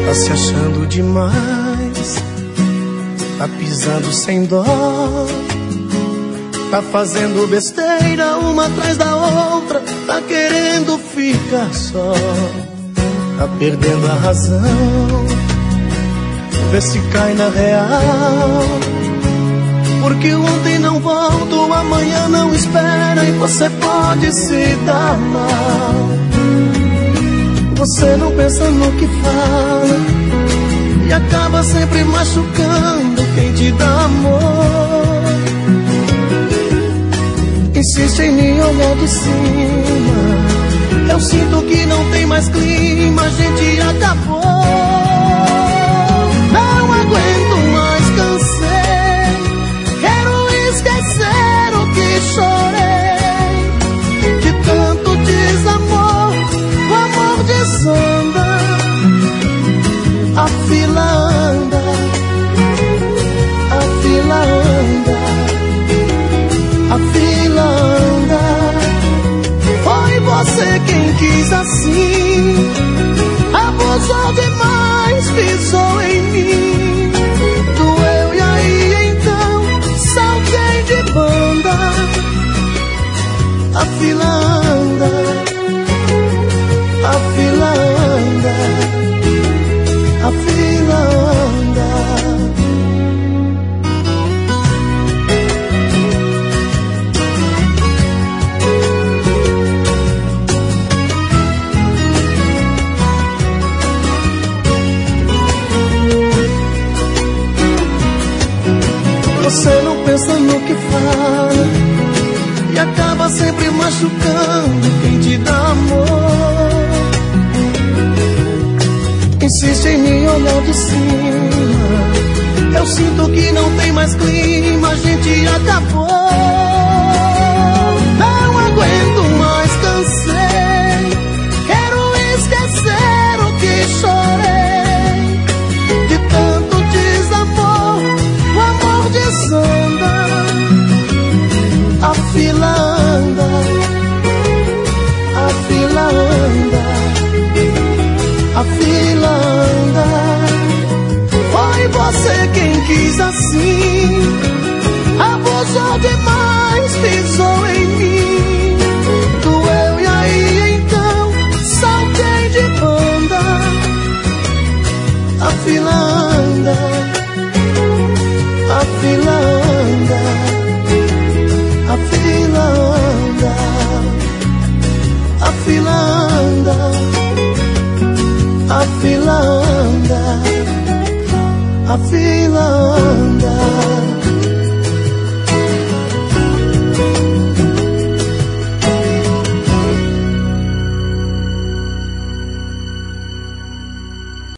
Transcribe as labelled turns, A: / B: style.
A: Tá se achando demais, tá pisando sem dó, tá fazendo besteira uma atrás da outra, tá querendo ficar só, tá perdendo a razão. Vê se cai na real, porque o ontem não volta, o amanhã não espera e você pode se dar mal. Você não pensa no que fala e acaba sempre machucando quem te dá amor. Insiste em me olhar de cima, eu sinto que não tem mais clima, a gente acabou. Não aguento mais, cansei, quero esquecer o que chorei. De tanto desamor, o amor desanda, a fila anda, a fila anda, a fila anda. Foi você quem quis assim, abusou demais, pisou em mim, doeu e aí então saltei de banda. A fila anda, a fila anda, a fila anda. Você não pensa no que fala e acaba sempre machucando quem te dá amor. Insiste em me olhar de cima, eu sinto que não tem mais clima, a gente acabou. Não aguento mais, cansei, quero esquecer o que chorei. De tanto desamor, o amor desanda, a fila anda, a fila anda, a fila anda. Foi você quem quis assim, abusou demais, pisou em mim, doeu e aí então saltei de banda. A fila anda, a fila anda, a fila anda, a fila anda, a fila anda, a fila anda.